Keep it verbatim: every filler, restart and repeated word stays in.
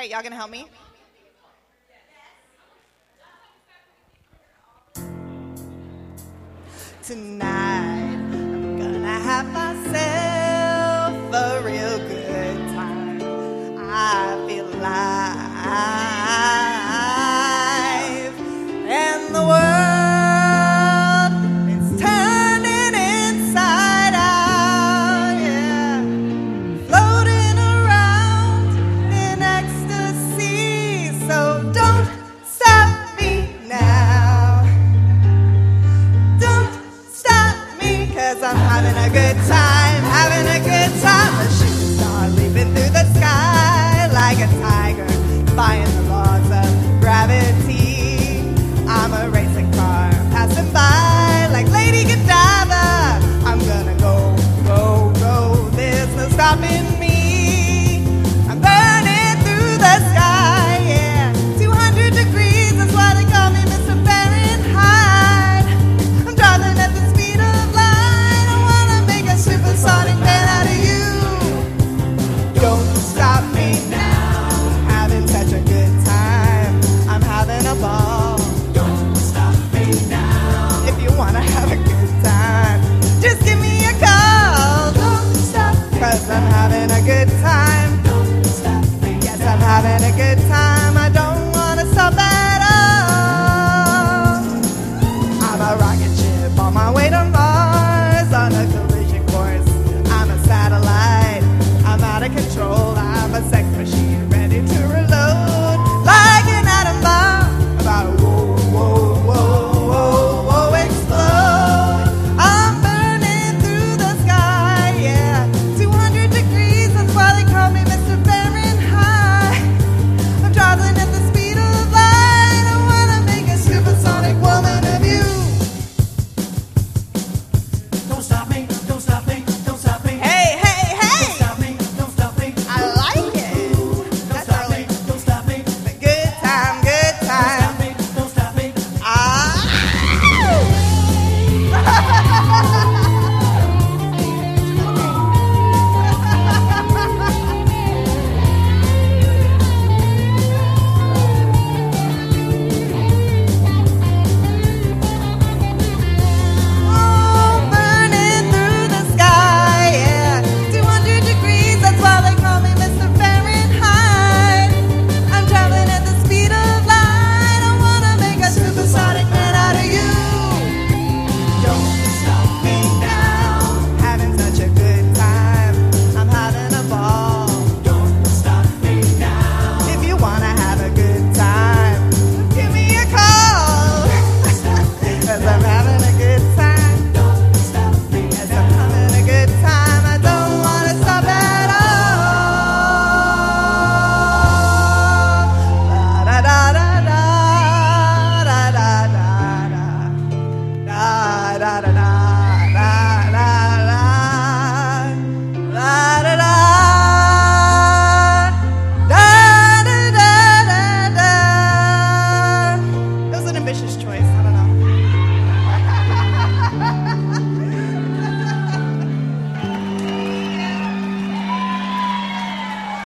right, y'all gonna help me? Tonight, I'm gonna have myself a real good time. I feel alive, and the world is turning inside out, yeah. Floating around in ecstasy, so don't stop me now. Don't stop me, 'cause I'm having a good time.